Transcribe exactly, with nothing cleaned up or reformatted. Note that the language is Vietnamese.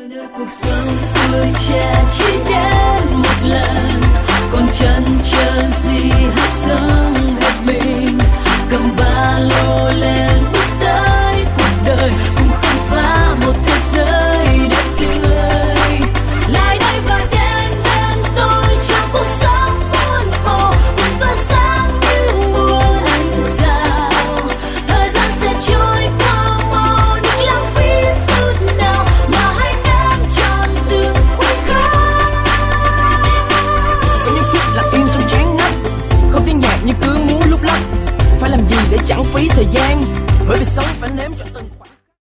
Cuộc sống tuổi trẻ chỉ đến một lần, còn chần chờ gì hãy sống hết mình, cầm ba lô lên bước tới cuộc đời, cùng khám phá một thế giới đẹp tươi. Lại đây và đến bên tôi trong cuộc sống muôn màu, cùng tỏa sáng như muôn ánh sao. Thời gian sẽ trôi qua mau, đừng lãng phí phút nào mà hãy nếm trọn từng khoảnh khắc. Có những phút lặng im trong chán ngắt, không tiếng nhạc nhưng cứ muốn lúc lắc. Phải làm gì để chẳng phí thời gian, bởi vì sống phải nếm trọn